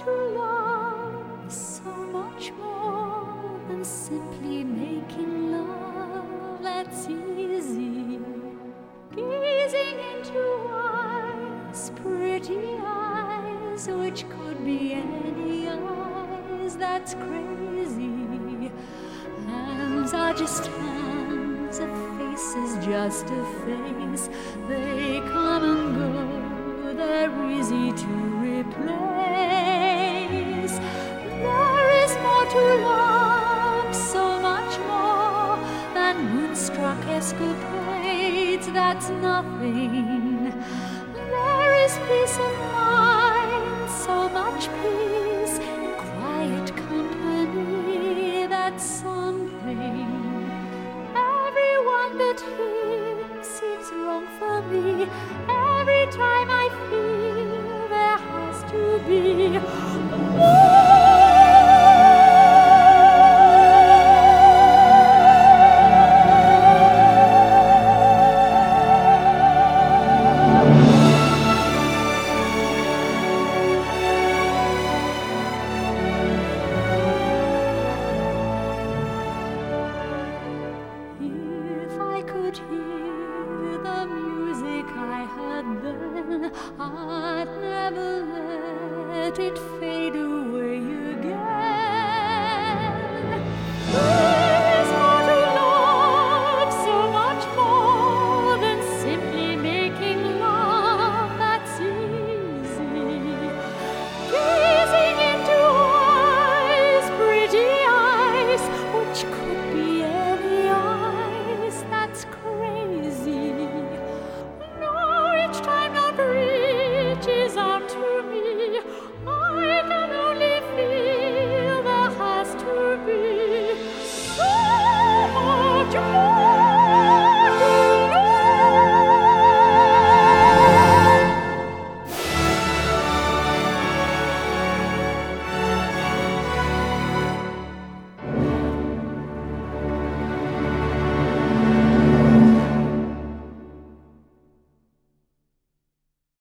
to love so much more than simply making love. That's easy. Gazing into eyes, pretty eyes, which could be any eyes. That's crazy. Hands are just hands, a face is just a face. They come and go, they're easy to replace. There is more to love, so much more than moonstruck escapades. That's nothing. There is peace of mind, so much peace in quiet company. That's something. Everyone but him seems wrong for me. Every time I feel there has to be could hear the music I heard then, I'd never let it fade.